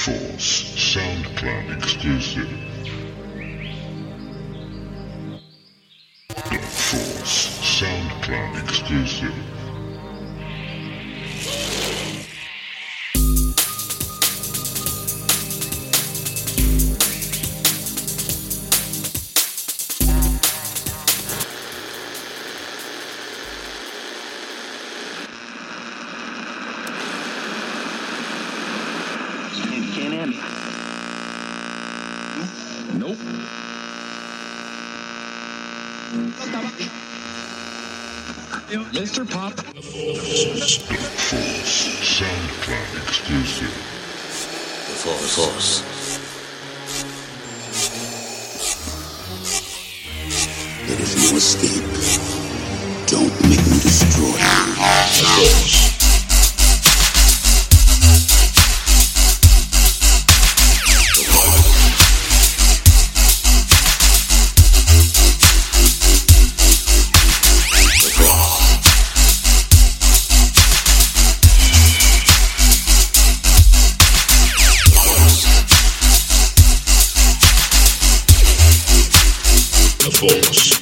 Force SoundCloud exclusive. Dark Force SoundCloud exclusive. Nope. Mr. Pop. Dark Force SoundCloud exclusive. The Force. There is no escape. Don't make me destroy you. Force.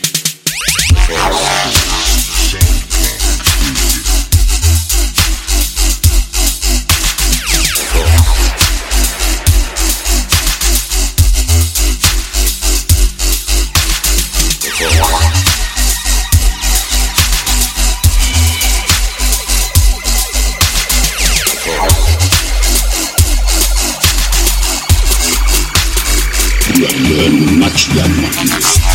You have learned much, young monkey.